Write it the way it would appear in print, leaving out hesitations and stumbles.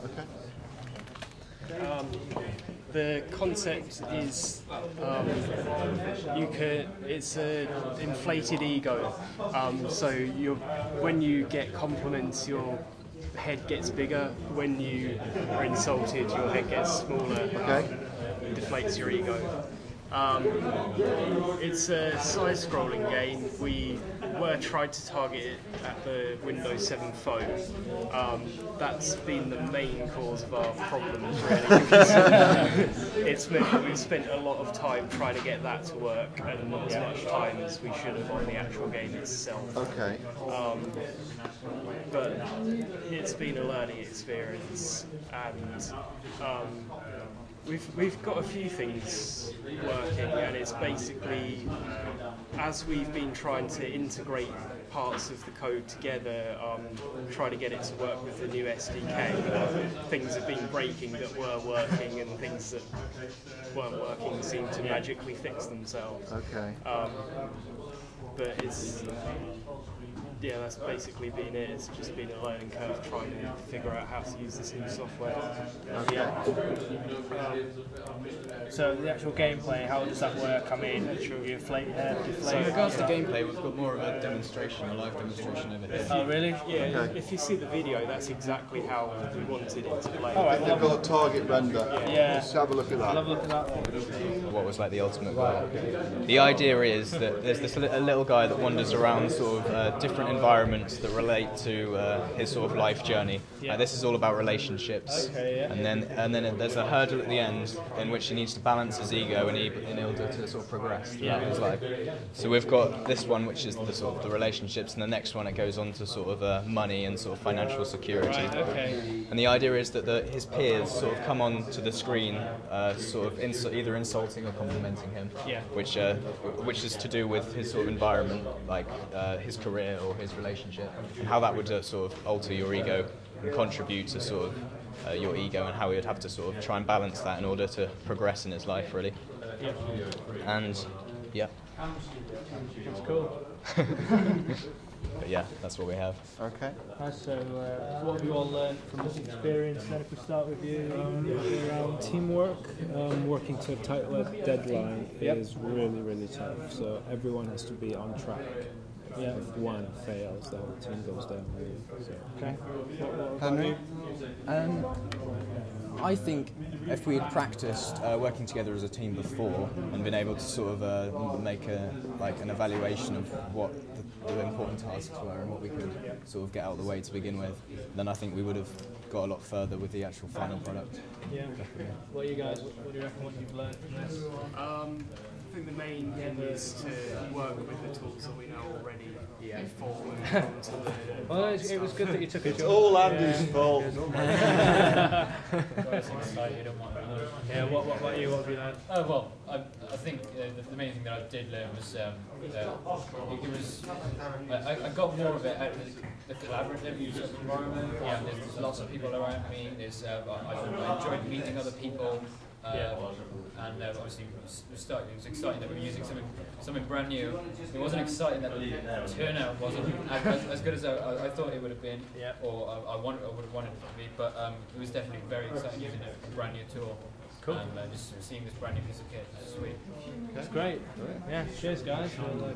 Okay. The concept is it's an inflated ego. When you get compliments, your head gets bigger. When you are insulted, your head gets smaller. Okay. Deflates your ego. It's a side-scrolling game. We were tried to target it at the Windows 7 phone. That's been the main cause of our problems, really. It's meant we've spent a lot of time trying to get that to work, and not as much time as we should have on the actual game itself. Okay. But it's been a learning experience, and we've got a few things working, and it's basically, as we've been trying to integrate parts of the code together, trying to get it to work with the new SDK, things have been breaking that were working, and things that weren't working seem to magically fix themselves. Okay. But that's basically been it. It's just been a learning curve trying to figure out how to use this new software. So the actual gameplay, how does that work? I mean, you deflate. So in regards to gameplay, we've got more of a demonstration, a live demonstration over here. Oh, really? Yeah, Okay. if you see the video, that's exactly how we wanted it to play. All right, They've got a target render. Yeah. Let's have a look at that. I'll have a look at that. What was like the ultimate goal. The idea is that there's a little guy that wanders around sort of different environments that relate to his sort of life journey. Yeah. This is all about relationships. Okay, yeah. And then there's a hurdle at the end in which he needs to balance his ego in order to sort of progress throughout his life. So we've got this one, which is the sort of the relationships, and the next one it goes on to sort of money and sort of financial security. Right, okay. And the idea is that his peers sort of come on to the screen, sort of either insulting or complimenting him, which is to do with his sort of environment, like his career or his relationship, and how that would sort of alter your ego and contribute to sort of your ego, and how he would have to sort of try and balance that in order to progress in his life, really. Yeah. And yeah. That's cool. But yeah, that's what we have. Okay. So, what have you all learned from this experience? Then, if we start with you, Around teamwork, working to a tight deadline is really tough. So everyone has to be on track. Yeah. If one fails, the whole team goes down. Really. So. Okay. Henry? I think if we had practiced working together as a team before and been able to sort of make an evaluation of what the important tasks were and what we could sort of get out of the way to begin with, then I think we would have got a lot further with the actual final product. Yeah. What you guys? What do you reckon? What you've learned from this? I think the main thing is to work with the tools that we know already before we come to the... Well, it was good that you took a It's all Andy's fault. Yeah, what have you learned? Oh, well, I think the main thing that I did learn was I got more of it out of the collaborative sort of environment. Yeah, there's lots of people around me. I enjoyed meeting other people. And obviously it was exciting that we were using something brand new. It wasn't exciting that the turnout wasn't as good as I thought it would have been, or I would have wanted it to be, but it was definitely very exciting using a brand new tool. Cool. And just seeing this brand new piece of kit is sweet. That's great. Yeah, cheers guys.